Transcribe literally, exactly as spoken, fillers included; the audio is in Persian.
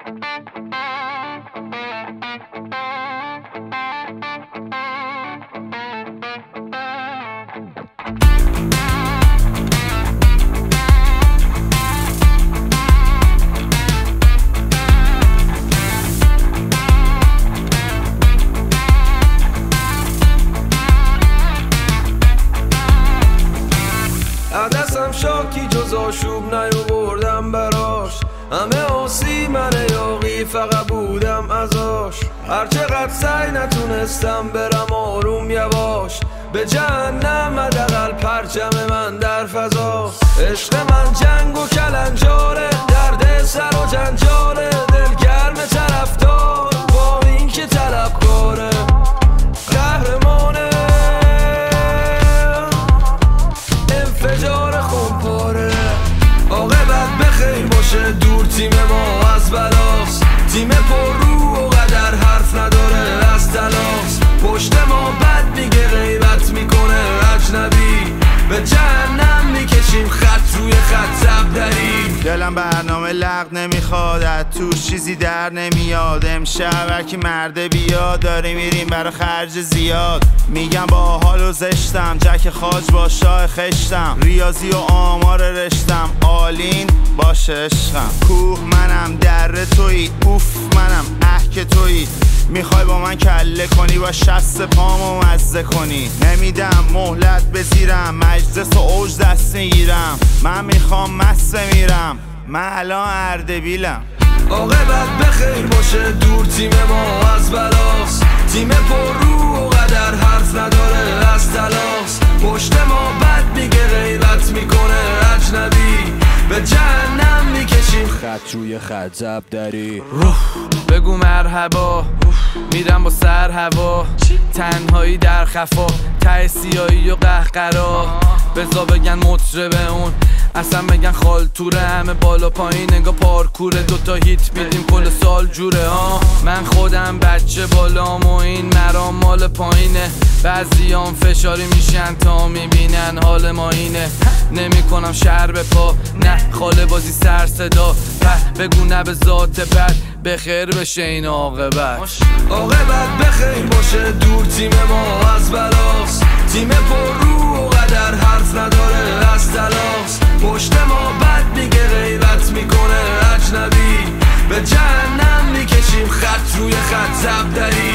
عدسم شاکی جز آشوب نیاوردم براش، همه آسی من یاقی فقط بودم ازاش. هرچقدر سعی نتونستم برم آروم یواش، به جهنم حداقل پرچم من در فضاست. عشق من جنگ و کلنجاره، درد سر و جنجاله، دلگرم طرفدار با این که طلبکاره. قهرمانه انفجار خونپاره، عاقبت بخیر باشه دور تیم ما از بلاست. تیم پر رو و قدر حرف نداره از تلاست، پشت ما بد میگه غیبت میکنه اجنبی، به جهنم میکشیم خط روی خط زبدری. دلم برنامه لغ نمیخواد، از توش چیزی در نمیاد. امشب هرکی مرده بیاد، داری میریم برا خرج زیاد. میگم با حال و زشتم، جک خاج با شاه خشتم. ریاضی و آمار رشتم، آلین باشه عشقم. کوه منم در تویی، اوف منم اه که تویی. میخوای با من کله کنی، با شست پامو مزه کنی. نمیدم مهلت بزیرم، مجلس و اوج دست میگیرم. من میخوام مست میرم، من الان اردبیلم. عاقبت بخیر باشه دور تیم ما از بلاست. تیم پر رو و قدر حرف نداره از تلاست، پشت ما بد میگه غیبت میکنه اجنبی، به جهنم میکشیم خط روی خط زبدری. بگو مرحبا، میرم با سر هوا، تنهایی در خفا، ته سیایی و قهقرا. بزا بگن مطربه اون، اصلا بگن خالتوره، همه بالا پایین انگا پارکوره. دوتا هیت میدیم کل سال جوره ها. من خودم بچه بالام و این مرام مال پایینه، بعضیام فشاری میشن تا میبینن حال ما اینه. نمی کنم شهر به پا، نه خاله بازی سر صدا. په بگو نه به ذات بد، بخیر بشه این عاقبت. عاقبت بخیر باشه دور تیم ما از بلاست. تیم پر رو و قدر حرف نداره از تلاست، پشت ما بد میگه غیبت میکنه اجنبی، به جهنم میکشیم خط روی خط زبدری.